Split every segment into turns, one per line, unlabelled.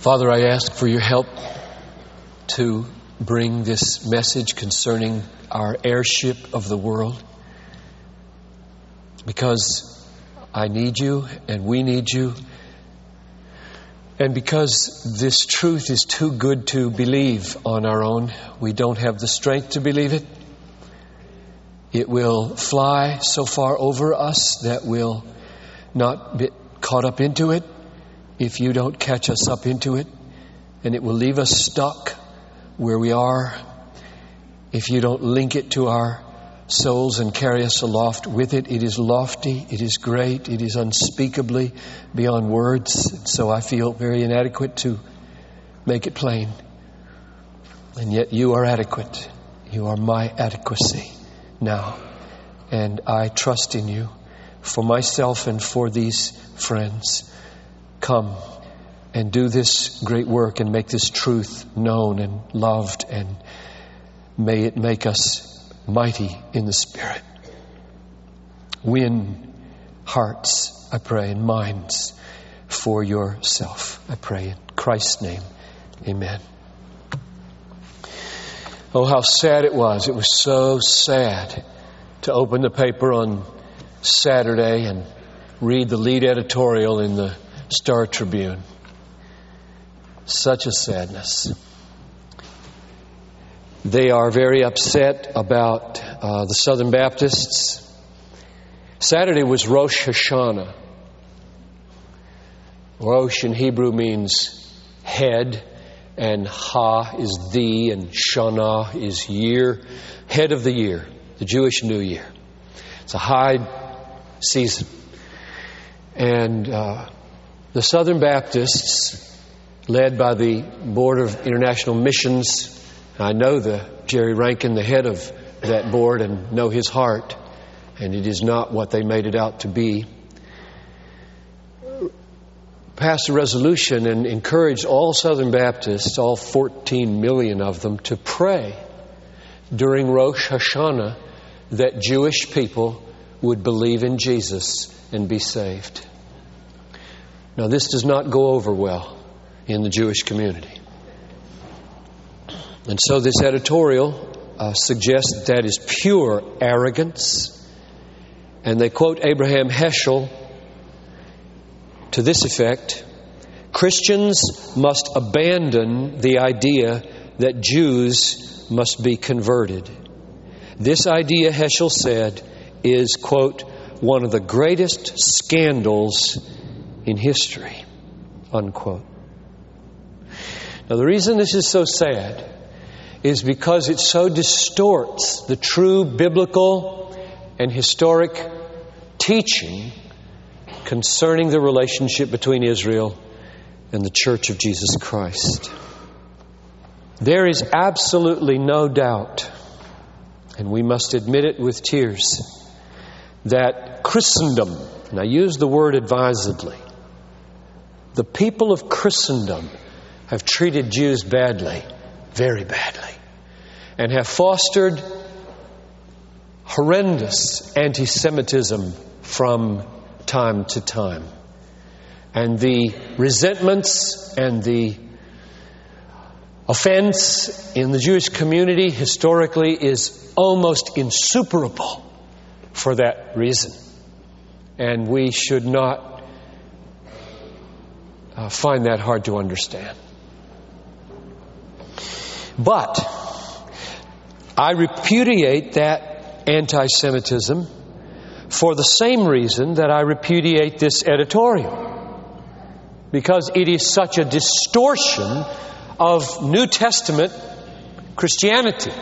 Father, I ask for your help to bring this message concerning our heirship of the world, because I need you and we need you, and because this truth is too good to believe on our own. We don't have the strength to believe it. It will fly so far over us that we'll not get caught up into it if you don't catch us up into it. And it will leave us stuck where we are if you don't link it to our souls and carry us aloft with it. It is lofty, it is great, it is unspeakably beyond words. So I feel very inadequate to make it plain. And yet you are adequate. You are my adequacy now. And I trust in you for myself and for these friends. Come and do this great work and make this truth known and loved, and may it make us mighty in the Spirit. Win hearts, I pray, and minds for yourself. I pray in Christ's name. Amen. Oh, how sad it was. It was so sad to open the paper on Saturday and read the lead editorial in the Star Tribune. Such a sadness. They are very upset about the Southern Baptists. Saturday was Rosh Hashanah. Rosh in Hebrew means head, and Ha is the, and Shana is year. Head of the year, the Jewish New Year. It's a high season. And the Southern Baptists, led by the Board of International Missions, I know Jerry Rankin, the head of that board, and know his heart, and it is not what they made it out to be, passed a resolution and encouraged all Southern Baptists, all 14 million of them, to pray during Rosh Hashanah that Jewish people would believe in Jesus and be saved. Now, this does not go over well in the Jewish community. And so this editorial suggests that is pure arrogance. And they quote Abraham Heschel to this effect: Christians must abandon the idea that Jews must be converted. This idea, Heschel said, is, quote, one of the greatest scandals in history, unquote. Now, the reason this is so sad is because it so distorts the true biblical and historic teaching concerning the relationship between Israel and the Church of Jesus Christ. There is absolutely no doubt, and we must admit it with tears, that Christendom, and I use the word advisedly, the people of Christendom have treated Jews badly, very badly, and have fostered horrendous anti-Semitism from time to time. And the resentments and the offense in the Jewish community historically is almost insuperable for that reason. And we should not find that hard to understand. But I repudiate that anti-Semitism for the same reason that I repudiate this editorial, because it is such a distortion of New Testament Christianity.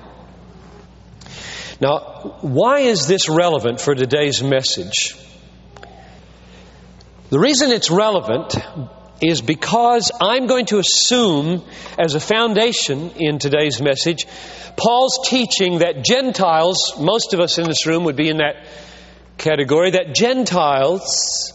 Now, why is this relevant for today's message? The reason it's relevant is because I'm going to assume as a foundation in today's message Paul's teaching that Gentiles, most of us in this room would be in that category, that Gentiles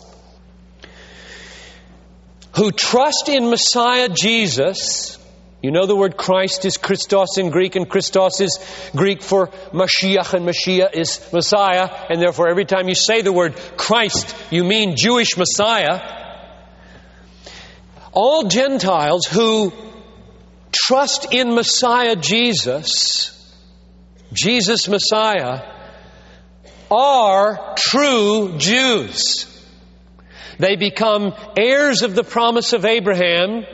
who trust in Messiah Jesus, you know the word Christ is Christos in Greek, and Christos is Greek for Mashiach, and Mashiach is Messiah, and therefore every time you say the word Christ, you mean Jewish Messiah. All Gentiles who trust in Messiah Jesus Messiah, are true Jews. They become heirs of the promise of Abraham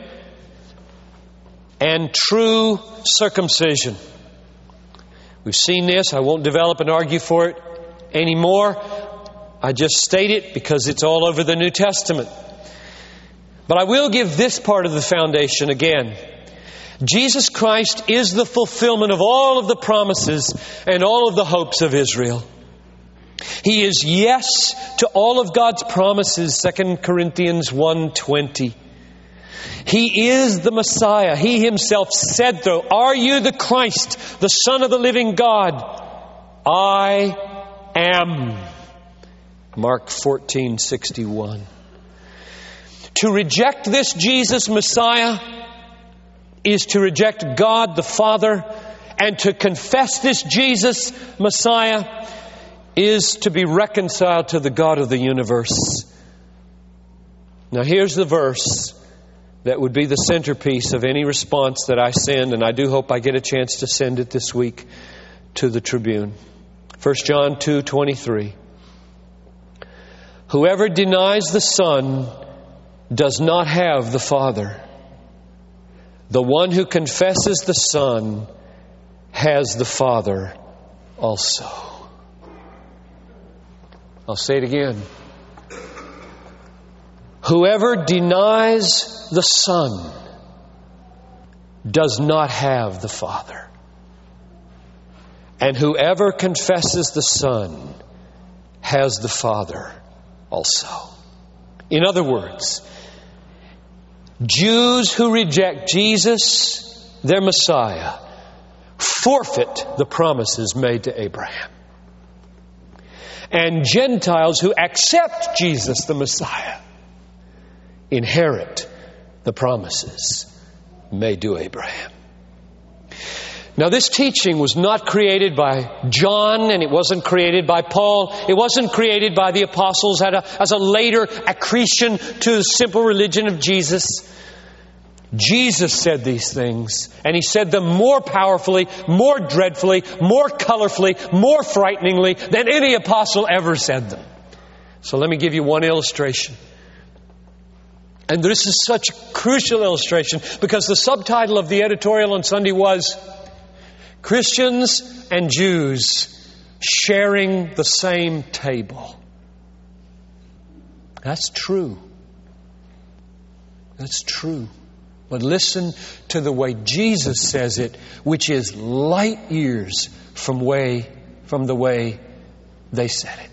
and true circumcision. We've seen this. I won't develop and argue for it anymore. I just state it because it's all over the New Testament. But I will give this part of the foundation again. Jesus Christ is the fulfillment of all of the promises and all of the hopes of Israel. He is yes to all of God's promises, 2 Corinthians 1:20. He is the Messiah. He Himself said, though, "Are you the Christ, the Son of the living God?" "I am." Mark 14:61. To reject this Jesus Messiah is to reject God the Father, and to confess this Jesus Messiah is to be reconciled to the God of the universe. Now here's the verse that would be the centerpiece of any response that I send, and I do hope I get a chance to send it this week to the Tribune. 1 John 2:23. Whoever denies the Son does not have the Father. The one who confesses the Son has the Father also. I'll say it again. Whoever denies the Son does not have the Father. And whoever confesses the Son has the Father also. In other words, Jews who reject Jesus, their Messiah, forfeit the promises made to Abraham. And Gentiles who accept Jesus, the Messiah, inherit the promises made to Abraham. Now, this teaching was not created by John, and it wasn't created by Paul. It wasn't created by the apostles as a later accretion to the simple religion of Jesus. Jesus said these things, and He said them more powerfully, more dreadfully, more colorfully, more frighteningly than any apostle ever said them. So let me give you one illustration. And this is such a crucial illustration because the subtitle of the editorial on Sunday was Christians and Jews sharing the same table. That's true. That's true. But listen to the way Jesus says it, which is light years from the way they said it.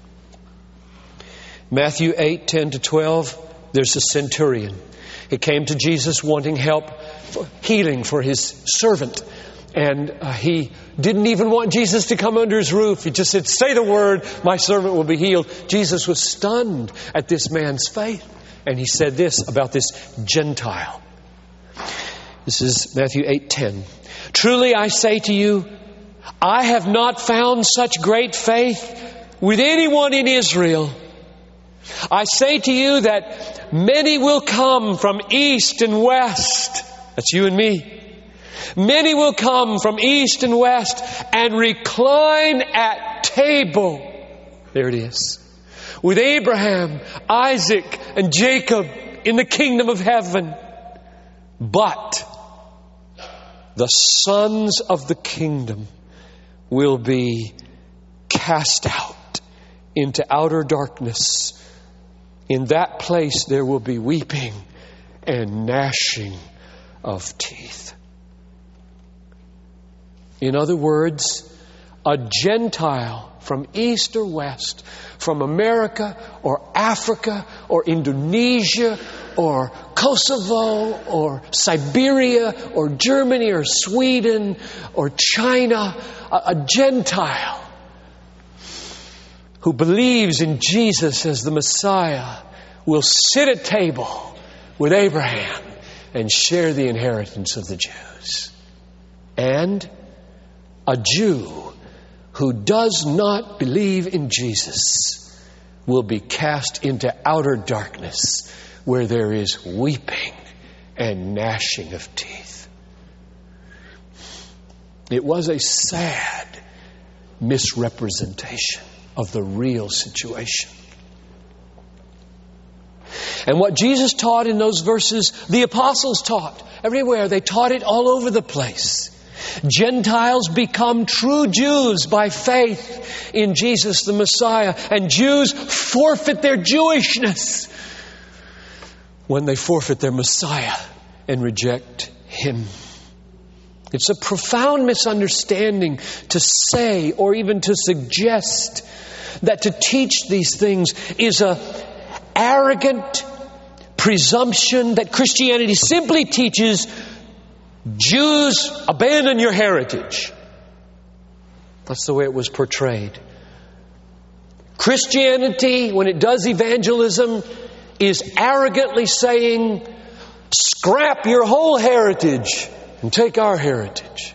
Matthew 8:10-12, there's a centurion. He came to Jesus wanting help for healing for his servant. And he didn't even want Jesus to come under his roof. He just said, "Say the word, my servant will be healed." Jesus was stunned at this man's faith. And he said this about this Gentile. This is Matthew 8:10. "Truly I say to you, I have not found such great faith with anyone in Israel. I say to you that many will come from east and west." That's you and me. "Many will come from east and west and recline at table." There it is. "With Abraham, Isaac, and Jacob in the kingdom of heaven. But the sons of the kingdom will be cast out into outer darkness. In that place there will be weeping and gnashing of teeth." In other words, a Gentile from east or west, from America or Africa or Indonesia or Kosovo or Siberia or Germany or Sweden or China, a Gentile who believes in Jesus as the Messiah will sit at table with Abraham and share the inheritance of the Jews. And a Jew who does not believe in Jesus will be cast into outer darkness where there is weeping and gnashing of teeth. It was a sad misrepresentation of the real situation. And what Jesus taught in those verses, the apostles taught everywhere. They taught it all over the place. Gentiles become true Jews by faith in Jesus the Messiah. And Jews forfeit their Jewishness when they forfeit their Messiah and reject Him. It's a profound misunderstanding to say or even to suggest that to teach these things is an arrogant presumption that Christianity simply teaches Jews, abandon your heritage. That's the way it was portrayed. Christianity, when it does evangelism, is arrogantly saying, scrap your whole heritage and take our heritage.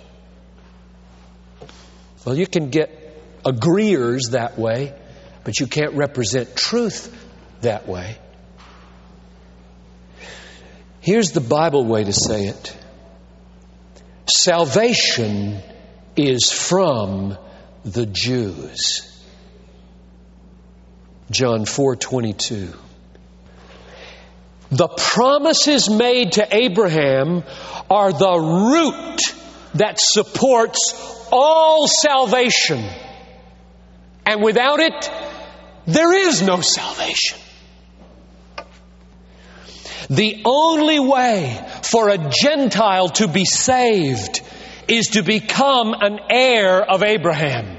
Well, you can get agreeers that way, but you can't represent truth that way. Here's the Bible way to say it. Salvation is from the Jews. John 4:22. The promises made to Abraham are the root that supports all salvation. And without it, there is no salvation. The only way for a Gentile to be saved is to become an heir of Abraham,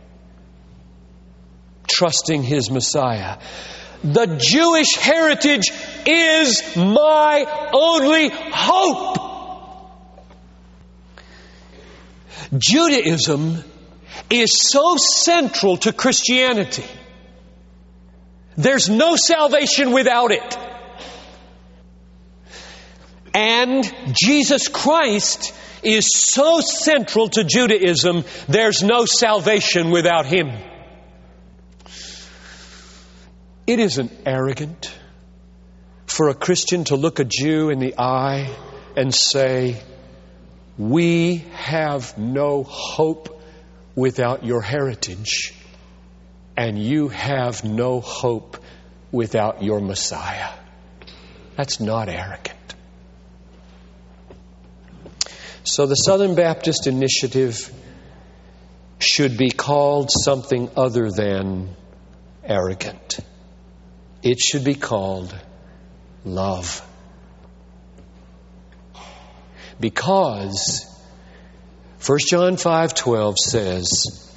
trusting his Messiah. The Jewish heritage is my only hope. Judaism is so central to Christianity. There's no salvation without it. And Jesus Christ is so central to Judaism, there's no salvation without Him. It isn't arrogant for a Christian to look a Jew in the eye and say, we have no hope without your heritage, and you have no hope without your Messiah. That's not arrogant. So the Southern Baptist Initiative should be called something other than arrogant. It should be called love. Because 1 John 5:12 says,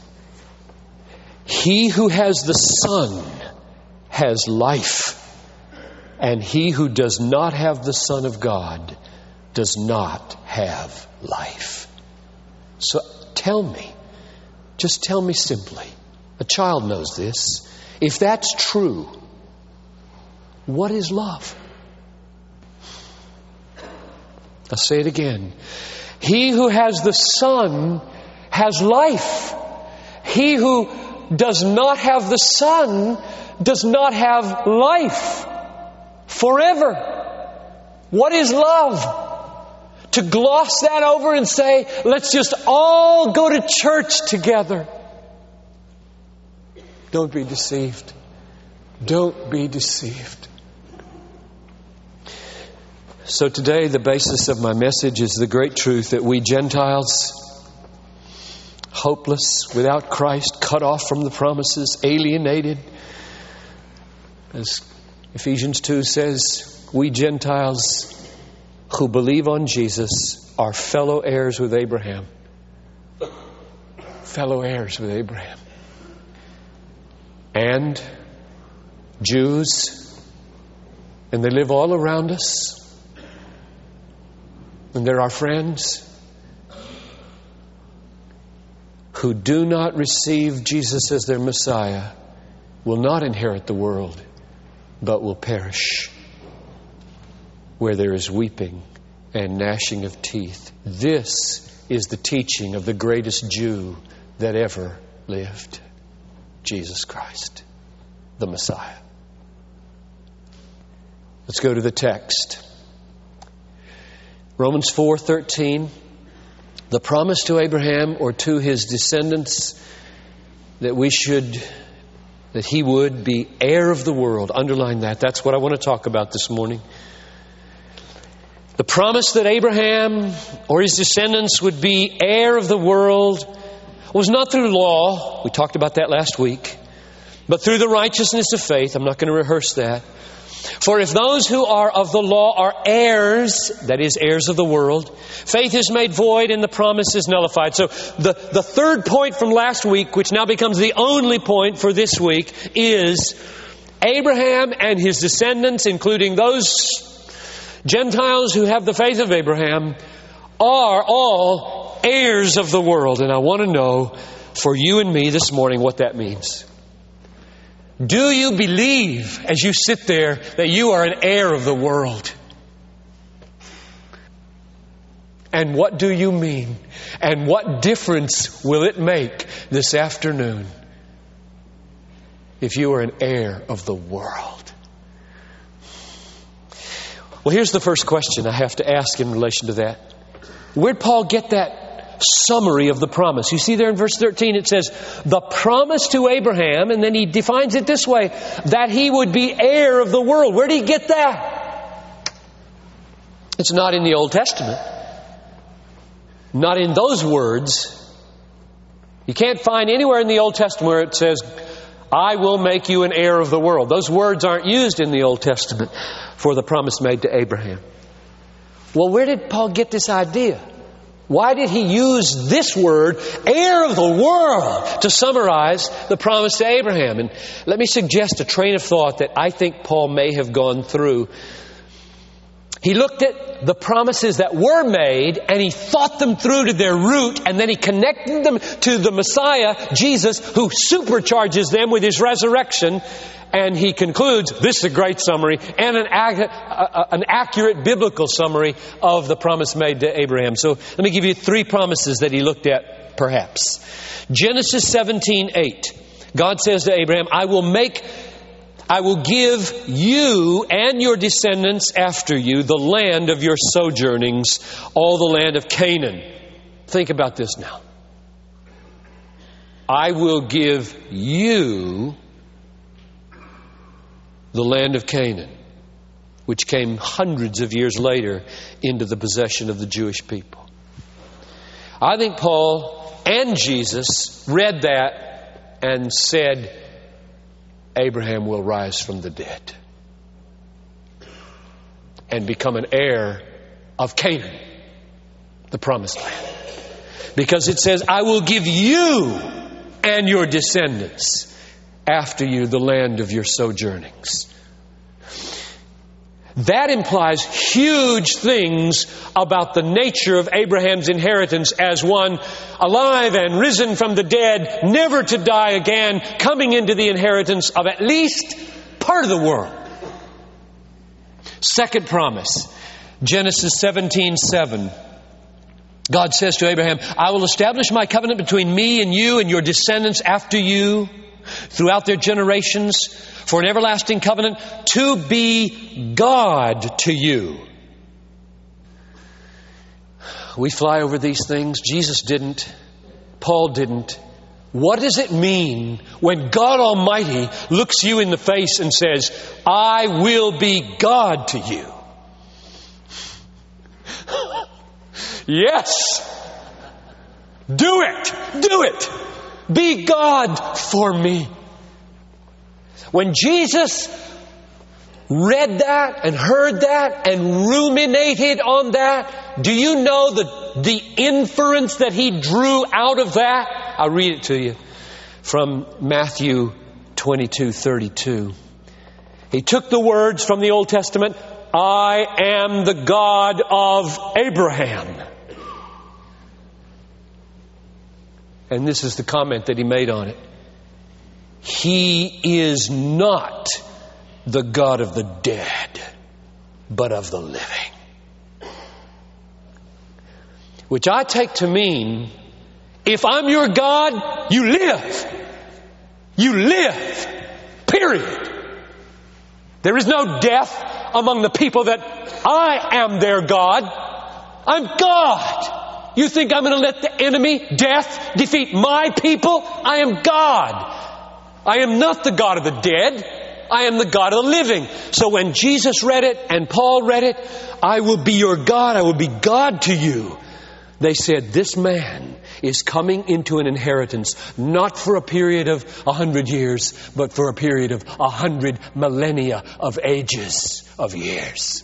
he who has the Son has life, and he who does not have the Son of God does not have life. So just tell me simply, a child knows this, if that's true, what is love? I'll say it again. He who has the Son has life. He who does not have the Son does not have life forever. What is love? To gloss that over and say, let's just all go to church together. Don't be deceived. Don't be deceived. So today, the basis of my message is the great truth that we Gentiles, hopeless, without Christ, cut off from the promises, alienated. As Ephesians 2 says, we Gentiles who believe on Jesus are fellow heirs with Abraham. Fellow heirs with Abraham. And Jews, and they live all around us. And they're our friends who do not receive Jesus as their Messiah will not inherit the world, but will perish, where there is weeping and gnashing of teeth. This is the teaching of the greatest Jew that ever lived, Jesus Christ, the Messiah. Let's go to the text. Romans 4:13. The promise to Abraham or to his descendants that he would be heir of the world. Underline that. That's what I want to talk about this morning. The promise that Abraham or his descendants would be heir of the world was not through law. We talked about that last week. But through the righteousness of faith. I'm not going to rehearse that. For if those who are of the law are heirs, that is, heirs of the world, faith is made void and the promise is nullified. So the third point from last week, which now becomes the only point for this week, is Abraham and his descendants, including those Gentiles who have the faith of Abraham, are all heirs of the world. And I want to know for you and me this morning what that means. Do you believe as you sit there that you are an heir of the world? And what do you mean? And what difference will it make this afternoon if you are an heir of the world? Well, here's the first question I have to ask in relation to that. Where'd Paul get that summary of the promise? You see there in verse 13 it says, the promise to Abraham, and then he defines it this way, that he would be heir of the world. Where did he get that? It's not in the Old Testament. Not in those words. You can't find anywhere in the Old Testament where it says, I will make you an heir of the world. Those words aren't used in the Old Testament for the promise made to Abraham. Well, where did Paul get this idea? Why did he use this word, heir of the world, to summarize the promise to Abraham? And let me suggest a train of thought that I think Paul may have gone through. He looked at the promises that were made and he thought them through to their root, and then he connected them to the Messiah, Jesus, who supercharges them with His resurrection. And he concludes, this is a great summary and an accurate biblical summary of the promise made to Abraham. So let me give you three promises that he looked at, perhaps. Genesis 17:8. God says to Abraham, I will give you and your descendants after you the land of your sojournings, all the land of Canaan. Think about this now. I will give you the land of Canaan, which came hundreds of years later into the possession of the Jewish people. I think Paul and Jesus read that and said, Abraham will rise from the dead and become an heir of Canaan, the promised land. Because it says, I will give you and your descendants after you the land of your sojournings. That implies huge things about the nature of Abraham's inheritance as one alive and risen from the dead, never to die again, coming into the inheritance of at least part of the world. Second promise, Genesis 17:7. God says to Abraham, I will establish my covenant between me and you and your descendants after you throughout their generations for an everlasting covenant to be God to you. We fly over these things. Jesus didn't. Paul didn't. What does it mean when God Almighty looks you in the face and says, I will be God to you? Yes. Do it. Do it. Be God for me. When Jesus read that and heard that and ruminated on that, do you know the inference that he drew out of that? I'll read it to you from Matthew 22:32. He took the words from the Old Testament, I am the God of Abraham. And this is the comment that he made on it. He is not the God of the dead, but of the living. Which I take to mean, if I'm your God, you live. You live. Period. There is no death among the people that I am their God. I'm God. You think I'm going to let the enemy, death, defeat my people? I am God. I am not the God of the dead. I am the God of the living. So when Jesus read it and Paul read it, I will be your God. I will be God to you. They said, this man is coming into an inheritance, not for a period of 100 years, but for a period of 100 millennia of ages of years.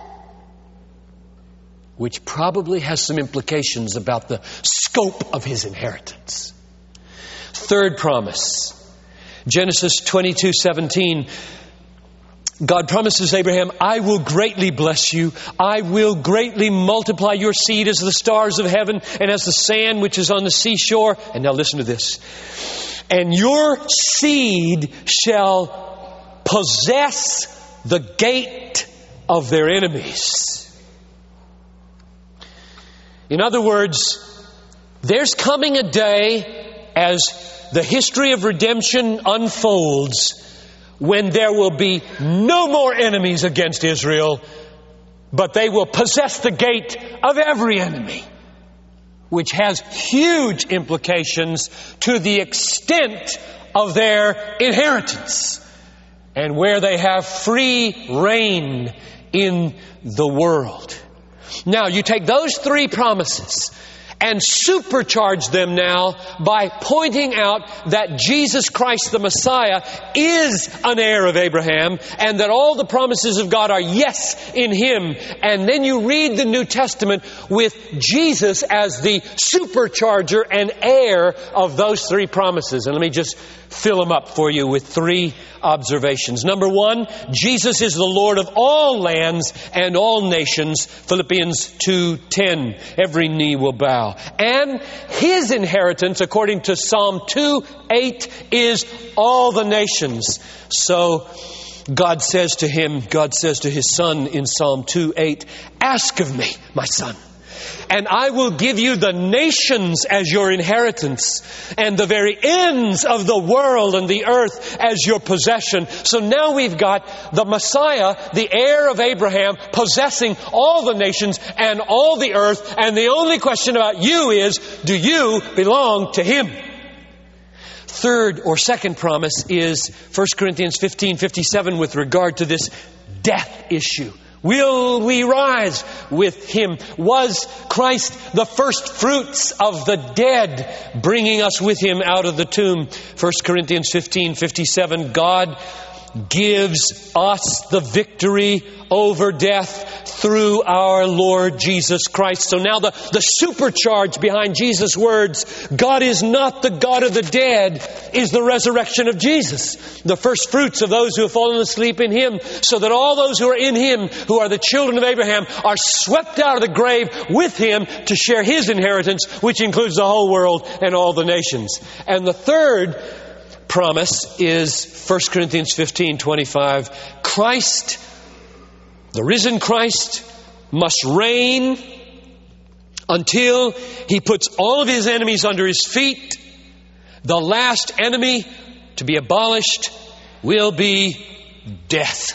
Which probably has some implications about the scope of his inheritance. Third promise. Genesis 22:17. God promises Abraham, I will greatly bless you. I will greatly multiply your seed as the stars of heaven and as the sand which is on the seashore. And now listen to this. And your seed shall possess the gate of their enemies. In other words, there's coming a day as the history of redemption unfolds when there will be no more enemies against Israel, but they will possess the gate of every enemy, which has huge implications to the extent of their inheritance and where they have free reign in the world. Now, you take those three promises and supercharge them now by pointing out that Jesus Christ the Messiah is an heir of Abraham and that all the promises of God are yes in Him. And then you read the New Testament with Jesus as the supercharger and heir of those three promises. And let me just fill them up for you with three observations. Number one, Jesus is the Lord of all lands and all nations. Philippians 2:10. Every knee will bow. And His inheritance, according to Psalm 2:8, is all the nations. So God says to him, God says to His Son in Psalm 2:8, ask of me, my son, and I will give you the nations as your inheritance and the very ends of the world and the earth as your possession. So now we've got the Messiah, the heir of Abraham, possessing all the nations and all the earth. And the only question about you is, do you belong to Him? Third or second promise is 1 Corinthians 15:57 with regard to this death issue. Will we rise with Him? Was Christ the first fruits of the dead, bringing us with Him out of the tomb? 1 Corinthians 15:57, God gives us the victory over death through our Lord Jesus Christ. So now the supercharge behind Jesus' words, God is not the God of the dead, is the resurrection of Jesus. The first fruits of those who have fallen asleep in Him, so that all those who are in Him, who are the children of Abraham, are swept out of the grave with Him to share His inheritance, which includes the whole world and all the nations. And the third promise is 1 Corinthians 15:25. Christ, the risen Christ, must reign until He puts all of His enemies under His feet. The last enemy to be abolished will be death.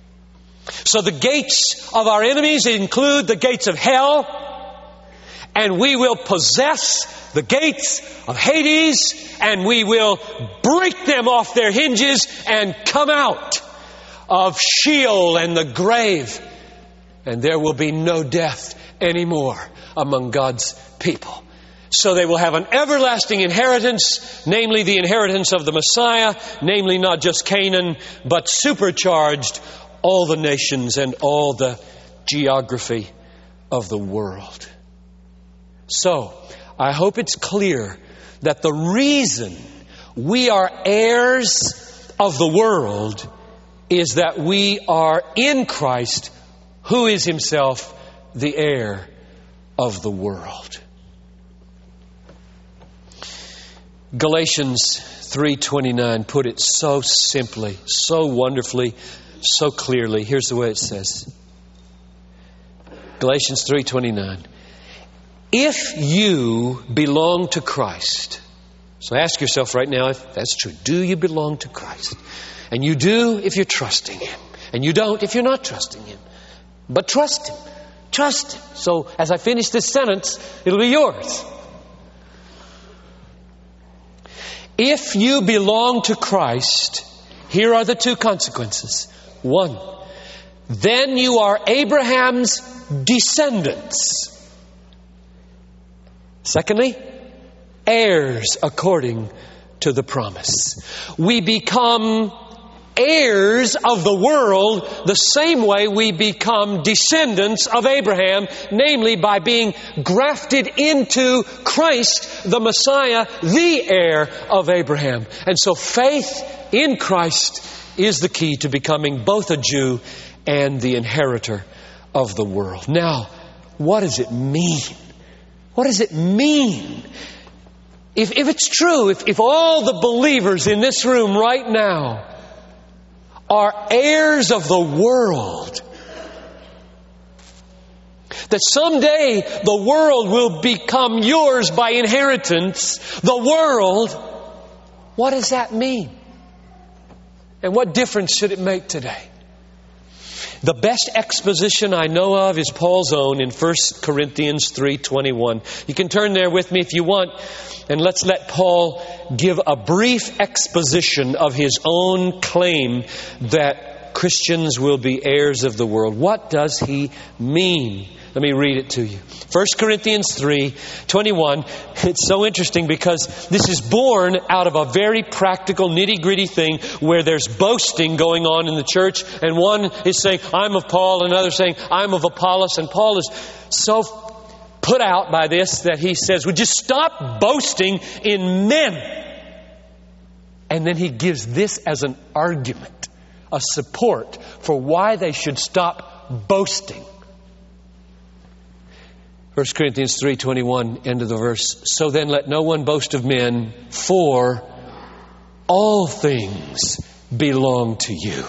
So the gates of our enemies include the gates of hell, and we will possess the gates of Hades, and we will break them off their hinges and come out of Sheol and the grave. And there will be no death anymore among God's people. So they will have an everlasting inheritance, namely the inheritance of the Messiah, namely not just Canaan, but supercharged all the nations and all the geography of the world. So, I hope it's clear that the reason we are heirs of the world is that we are in Christ, who is Himself the heir of the world. Galatians 3:29 put it so simply, so wonderfully, so clearly. Here's the way it says. Galatians 3:29. If you belong to Christ, so ask yourself right now if that's true. Do you belong to Christ? And you do if you're trusting Him. And you don't if you're not trusting Him. But trust Him. Trust Him. So as I finish this sentence, it'll be yours. If you belong to Christ, here are the two consequences. One, then you are Abraham's descendants. Secondly, heirs according to the promise. We become heirs of the world the same way we become descendants of Abraham, namely by being grafted into Christ, the Messiah, the heir of Abraham. And so faith in Christ is the key to becoming both a Jew and the inheritor of the world. Now, what does it mean? What does it mean? If it's true, if all the believers in this room right now are heirs of the world, that someday the world will become yours by inheritance, the world, what does that mean? And what difference should it make today? The best exposition I know of is Paul's own in 1 Corinthians 3:21. You can turn there with me if you want, and let's let Paul give a brief exposition of his own claim that Christians will be heirs of the world. What does he mean? Let me read it to you. 1 Corinthians 3:21. It's so interesting because this is born out of a very practical, nitty-gritty thing where there's boasting going on in the church. And one is saying, I'm of Paul, and another saying, I'm of Apollos. And Paul is so put out by this that he says, would you stop boasting in men? And then he gives this as an argument, a support for why they should stop boasting. 1 Corinthians 3:21, end of the verse. So then let no one boast of men, for all things belong to you.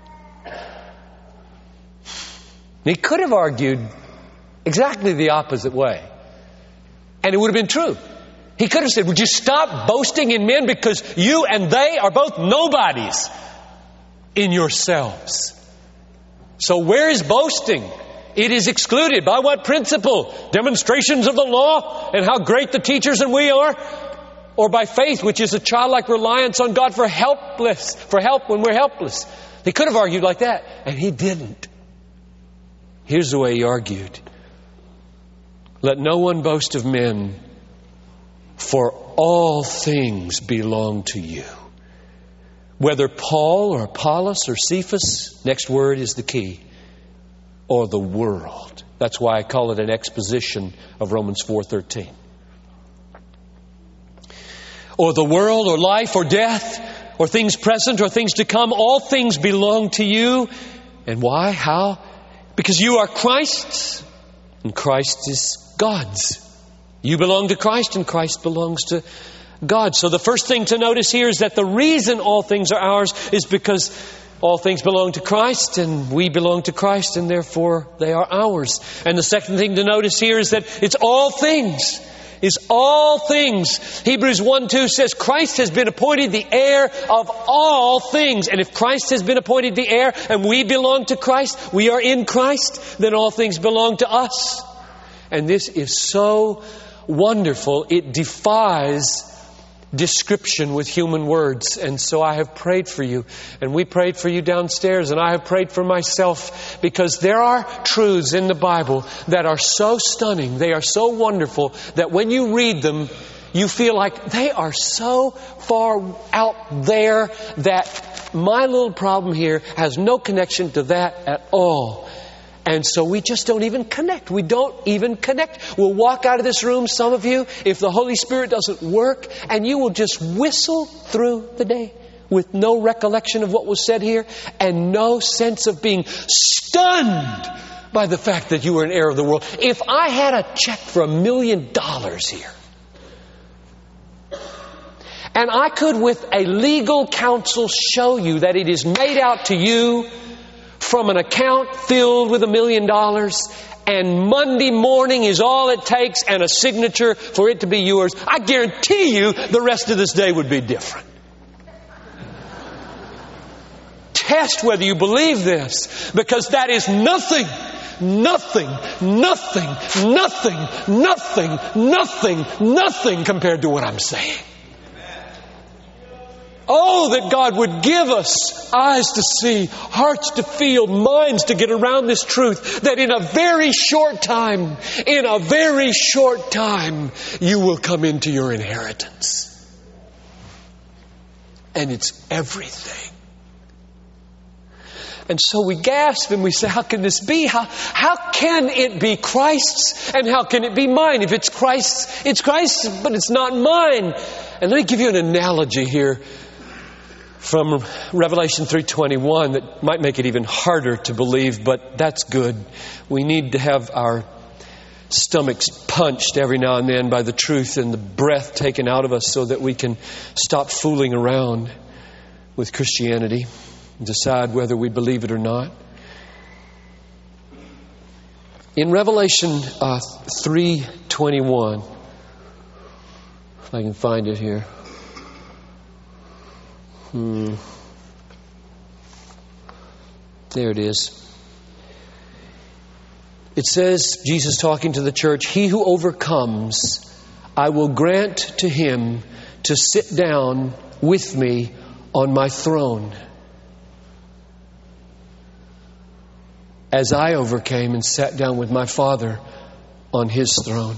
He could have argued exactly the opposite way, and it would have been true. He could have said, would you stop boasting in men because you and they are both nobodies in yourselves. So where is boasting? It is excluded. By what principle? Demonstrations of the law and how great the teachers and we are? Or by faith, which is a childlike reliance on God for help when we're helpless? He could have argued like that, and he didn't. Here's the way he argued. Let no one boast of men, for all things belong to you. Whether Paul or Apollos or Cephas, next word is the key, or the world. That's why I call it an exposition of Romans 4:13. Or the world, or life, or death, or things present, or things to come, all things belong to you. And why? How? Because you are Christ's, and Christ is God's. You belong to Christ, and Christ belongs to God. So the first thing to notice here is that the reason all things are ours is because all things belong to Christ, and we belong to Christ, and therefore they are ours. And the second thing to notice here is that it's all things. It's all things. Hebrews 1:2 says Christ has been appointed the heir of all things. And if Christ has been appointed the heir and we belong to Christ, we are in Christ, then all things belong to us. And this is so wonderful. It defies description with human words. And so I have prayed for you, and we prayed for you downstairs, and I have prayed for myself, because there are truths in the Bible that are so stunning, they are so wonderful, that when you read them, you feel like they are so far out there that my little problem here has no connection to that at all. And so we just don't even connect. We don't even connect. We'll walk out of this room, some of you, if the Holy Spirit doesn't work, and you will just whistle through the day with no recollection of what was said here and no sense of being stunned by the fact that you were an heir of the world. If I had a check for $1 million here, and I could with a legal counsel show you that it is made out to you from an account filled with $1 million, and Monday morning is all it takes and a signature for it to be yours, I guarantee you the rest of this day would be different. test whether you believe this, because that is nothing compared to what I'm saying. Oh, that God would give us eyes to see, hearts to feel, minds to get around this truth, that in a very short time, you will come into your inheritance. And it's everything. And so we gasp and we say, how can this be? How can it be Christ's and how can it be mine? If it's Christ's, but it's not mine. And let me give you an analogy here from Revelation 3:21 that might make it even harder to believe, but that's good. We need to have our stomachs punched every now and then by the truth and the breath taken out of us so that we can stop fooling around with Christianity and decide whether we believe it or not. In Revelation 3:21, if I can find it here. There it is. It says, Jesus talking to the church, "He who overcomes, I will grant to him to sit down with me on my throne, as I overcame and sat down with my Father on His throne."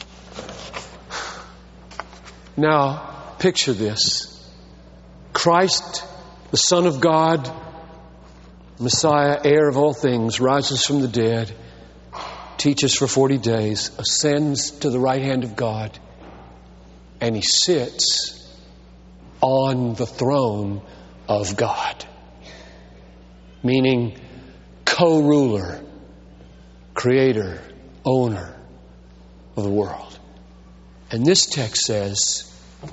Now, picture this. Christ, the Son of God, Messiah, heir of all things, rises from the dead, teaches for 40 days, ascends to the right hand of God, and He sits on the throne of God. Meaning co-ruler, creator, owner of the world. And this text says,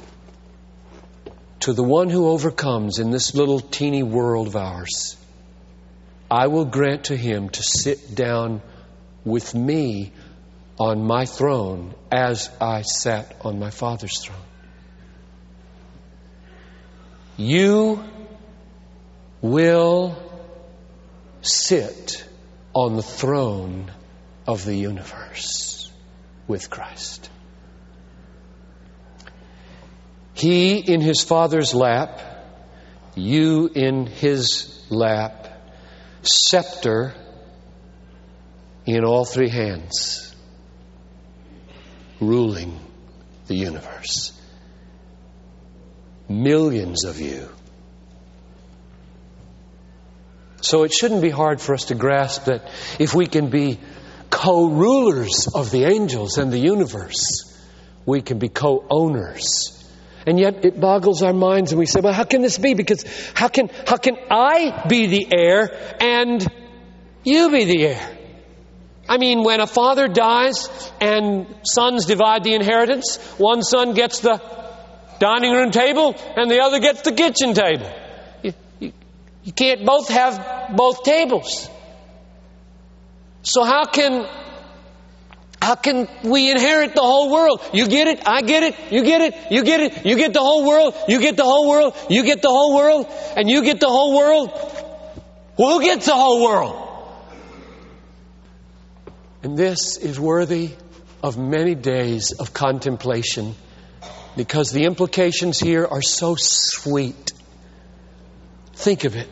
to the one who overcomes in this little teeny world of ours, I will grant to him to sit down with me on my throne as I sat on my Father's throne. You will sit on the throne of the universe with Christ. He in His Father's lap, you in His lap, scepter in all three hands, ruling the universe. Millions of you. So it shouldn't be hard for us to grasp that if we can be co-rulers of the angels and the universe, we can be co-owners. And yet it boggles our minds and we say, well, how can this be? Because how can I be the heir and you be the heir? I mean, when a father dies and sons divide the inheritance, one son gets the dining room table and the other gets the kitchen table. You can't both have both tables. So how can we inherit the whole world? You get it, I get it, you get it, you get it, you get the whole world, you get the whole world, you get the whole world, and you get the whole world. Well, who gets the whole world? And this is worthy of many days of contemplation, because the implications here are so sweet. Think of it.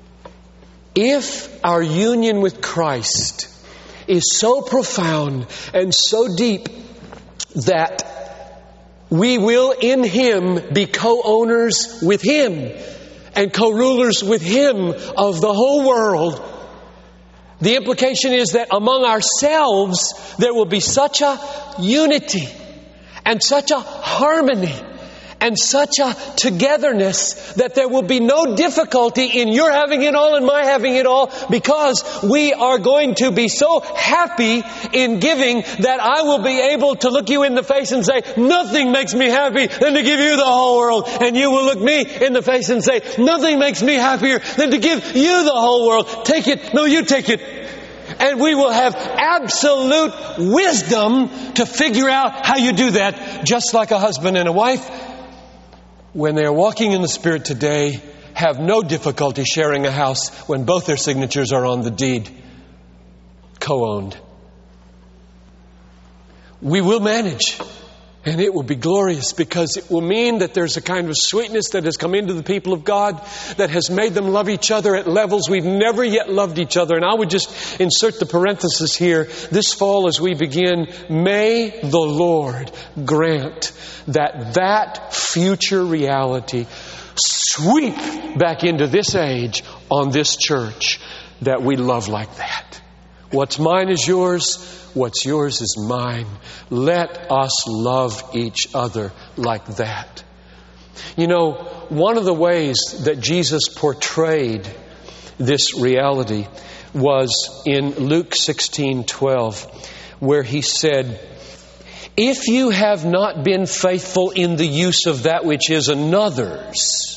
If our union with Christ is so profound and so deep that we will in Him be co-owners with Him and co-rulers with Him of the whole world, the implication is that among ourselves there will be such a unity and such a harmony and such a togetherness that there will be no difficulty in your having it all and my having it all, because we are going to be so happy in giving that I will be able to look you in the face and say, nothing makes me happy than to give you the whole world. And you will look me in the face and say, nothing makes me happier than to give you the whole world. Take it. No, you take it. And we will have absolute wisdom to figure out how you do that, just like a husband and a wife, when they are walking in the Spirit today, have no difficulty sharing a house when both their signatures are on the deed, co-owned. We will manage, and it will be glorious, because it will mean that there's a kind of sweetness that has come into the people of God that has made them love each other at levels we've never yet loved each other. And I would just insert the parenthesis here. This fall, as we begin, may the Lord grant that future reality sweep back into this age on this church, that we love like that. What's mine is yours. What's yours is mine. Let us love each other like that. You know, one of the ways that Jesus portrayed this reality was in Luke 16:12, where He said, "If you have not been faithful in the use of that which is another's."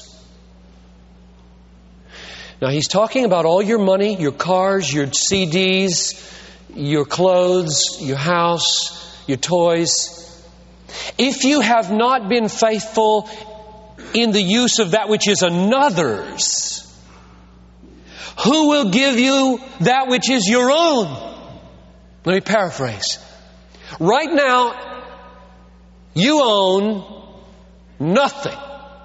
Now He's talking about all your money, your cars, your CDs, your clothes, your house, your toys. If you have not been faithful in the use of that which is another's, who will give you that which is your own? Let me paraphrase. Right now, you own nothing.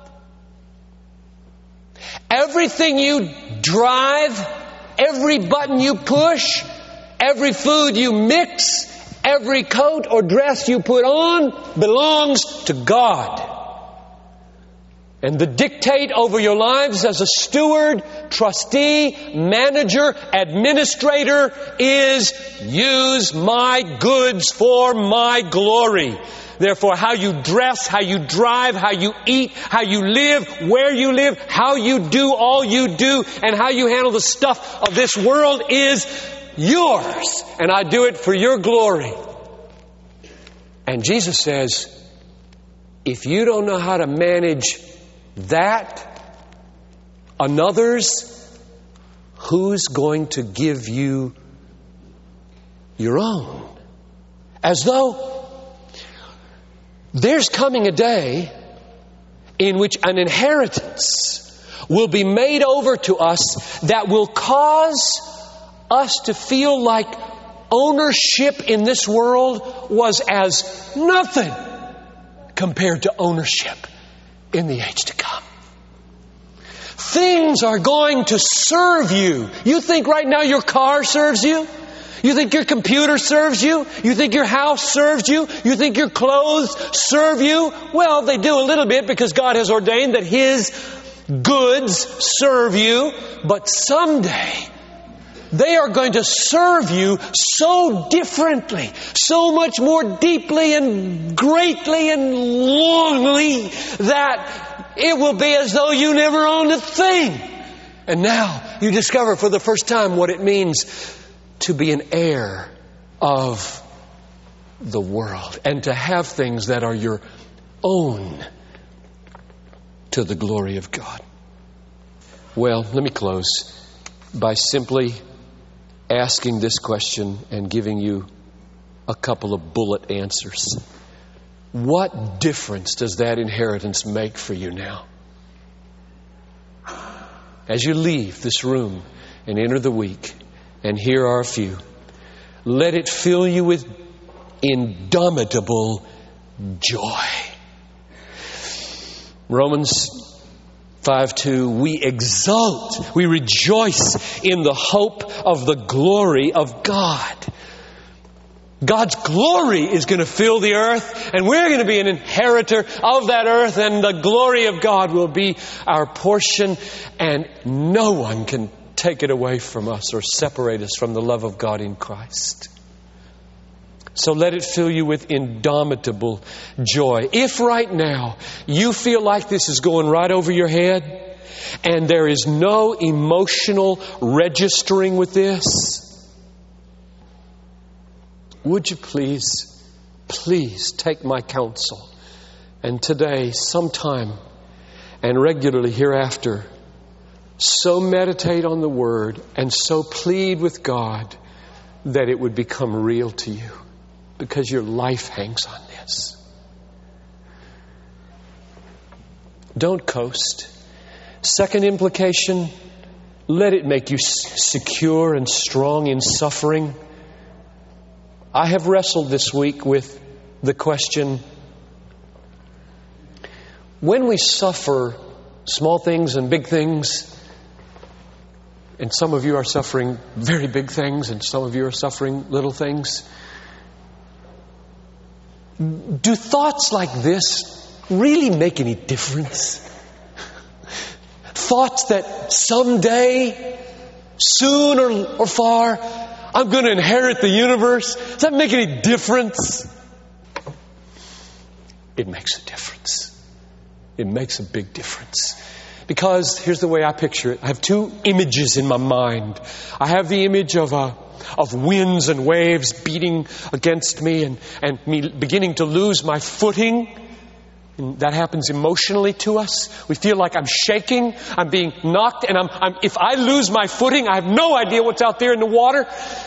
Everything you drive, every button you push, every food you mix, every coat or dress you put on belongs to God. And the dictate over your lives as a steward, trustee, manager, administrator is, use my goods for my glory. Therefore, how you dress, how you drive, how you eat, how you live, where you live, how you do all you do, and how you handle the stuff of this world is yours. And I do it for your glory. And Jesus says, if you don't know how to manage that, another's, who's going to give you your own? As though there's coming a day in which an inheritance will be made over to us that will cause us to feel like ownership in this world was as nothing compared to ownership in the age to come. Things are going to serve you. You think right now your car serves you? You think your computer serves you? You think your house serves you? You think your clothes serve you? Well, they do a little bit, because God has ordained that His goods serve you. But someday, they are going to serve you so differently, so much more deeply and greatly and longly, that it will be as though you never owned a thing. And now you discover for the first time what it means to be an heir of the world and to have things that are your own to the glory of God. Well, let me close by simply asking this question and giving you a couple of bullet answers. What difference does that inheritance make for you now? As you leave this room and enter the week, and here are a few, let it fill you with indomitable joy. Romans 5:2, we exult, we rejoice in the hope of the glory of God. God's glory is going to fill the earth, and we're going to be an inheritor of that earth, and the glory of God will be our portion, and no one can take it away from us or separate us from the love of God in Christ. So let it fill you with indomitable joy. If right now you feel like this is going right over your head and there is no emotional registering with this, would you please take my counsel, and today, sometime, and regularly hereafter, so meditate on the Word and so plead with God that it would become real to you, because your life hangs on this. Don't coast. Second implication, let it make you secure and strong in suffering. I have wrestled this week with the question, when we suffer small things and big things, and some of you are suffering very big things and some of you are suffering little things, do thoughts like this really make any difference? Thoughts that someday, soon or far, I'm going to inherit the universe. Does that make any difference? It makes a difference. It makes a big difference. Because here's the way I picture it. I have two images in my mind. I have the image of winds and waves beating against me and me beginning to lose my footing. And that happens emotionally to us. We feel like I'm shaking, I'm being knocked, and if I lose my footing, I have no idea what's out there in the water.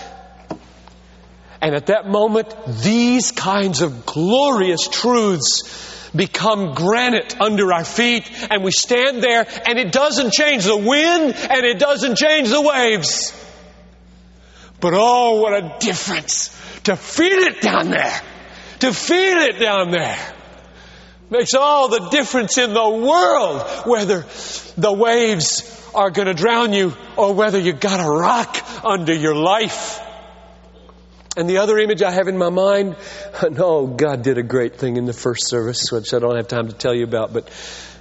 And at that moment, these kinds of glorious truths become granite under our feet, and we stand there, and it doesn't change the wind, and it doesn't change the waves. But oh, what a difference to feel it down there. To feel it down there. Makes all the difference in the world whether the waves are going to drown you or whether you got a rock under your life. And the other image I have in my mind, no, God did a great thing in the first service, which I don't have time to tell you about, but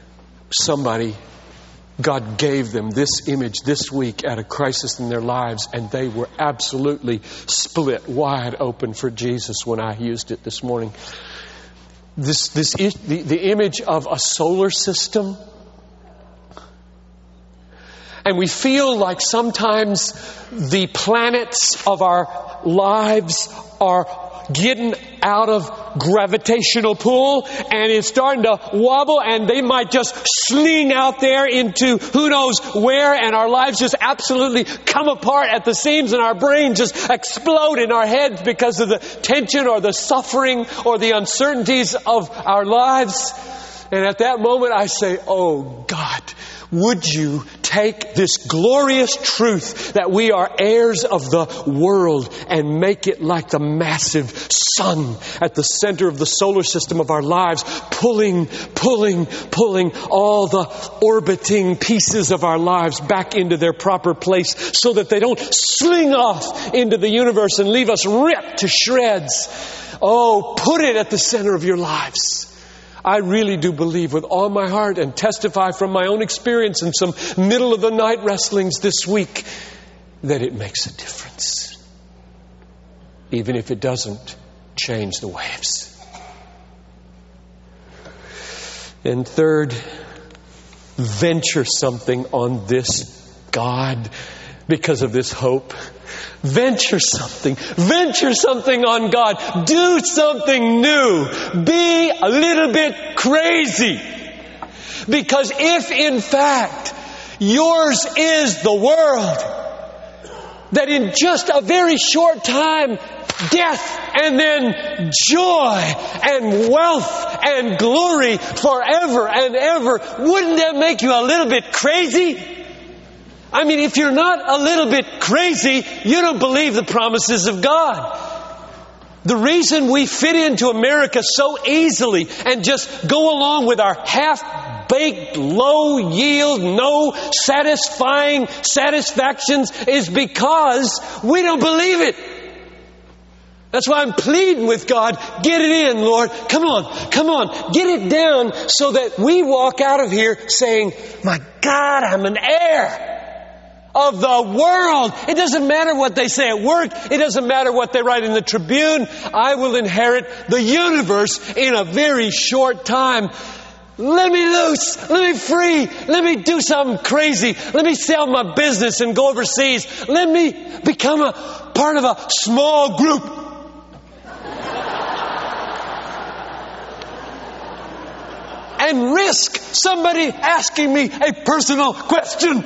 God gave them this image this week at a crisis in their lives, and they were absolutely split wide open for Jesus when I used it this morning. The image of a solar system. And we feel like sometimes the planets of our lives are getting out of gravitational pull and it's starting to wobble, and they might just sling out there into who knows where, and our lives just absolutely come apart at the seams, and our brain just explode in our heads because of the tension or the suffering or the uncertainties of our lives. And at that moment I say, oh God, would you take this glorious truth that we are heirs of the world and make it like the massive sun at the center of the solar system of our lives, pulling all the orbiting pieces of our lives back into their proper place so that they don't sling off into the universe and leave us ripped to shreds. Oh, put it at the center of your lives. I really do believe with all my heart, and testify from my own experience in some middle of the night wrestlings this week, that it makes a difference. Even if it doesn't change the waves. And third, venture something on this God because of this hope. Venture something on God. Do something new. Be a little bit crazy. Because if in fact yours is the world, that in just a very short time, death and then joy and wealth and glory forever and ever, wouldn't that make you a little bit crazy? I mean, if you're not a little bit crazy, you don't believe the promises of God. The reason we fit into America so easily and just go along with our half-baked, low-yield, no satisfying satisfactions is because we don't believe it. That's why I'm pleading with God, get it in, Lord. Come on, get it down so that we walk out of here saying, my God, I'm an heir of the world. It doesn't matter what they say at work. It doesn't matter what they write in the Tribune. I will inherit the universe in a very short time. Let me loose. Let me free. Let me do something crazy. Let me sell my business and go overseas. Let me become a part of a small group. And risk somebody asking me a personal question.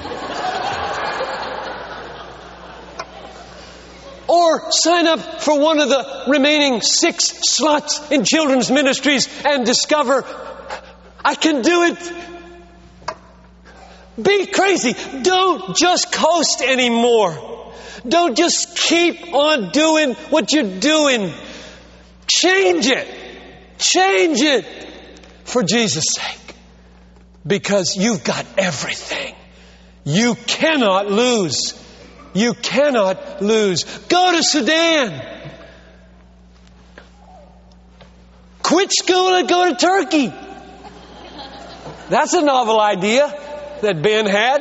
Or sign up for one of the remaining 6 slots in children's ministries and discover I can do it. Be crazy. Don't just coast anymore. Don't just keep on doing what you're doing. Change it. Change it for Jesus' sake. Because you've got everything. You cannot lose. You cannot lose. Go to Sudan. Quit school and go to Turkey. That's a novel idea that Ben had.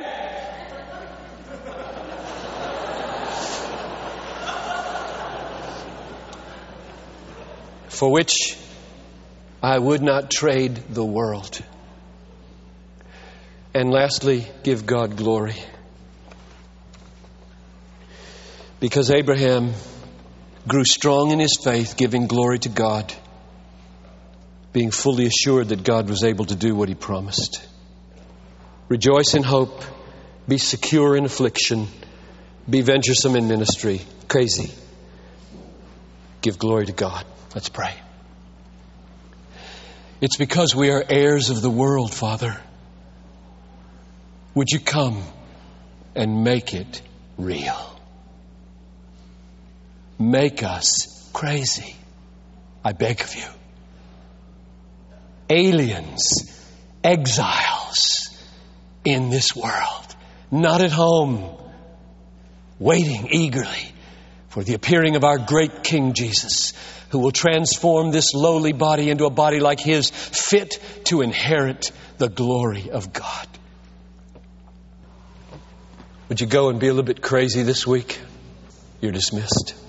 For which I would not trade the world. And lastly, give God glory. Because Abraham grew strong in his faith, giving glory to God, being fully assured that God was able to do what He promised. Rejoice in hope. Be secure in affliction. Be venturesome in ministry. Crazy. Give glory to God. Let's pray. It's because we are heirs of the world, Father. Would You come and make it real? Make us crazy, I beg of You. Aliens, exiles in this world, not at home, waiting eagerly for the appearing of our great King Jesus, who will transform this lowly body into a body like His, fit to inherit the glory of God. Would you go and be a little bit crazy this week? You're dismissed.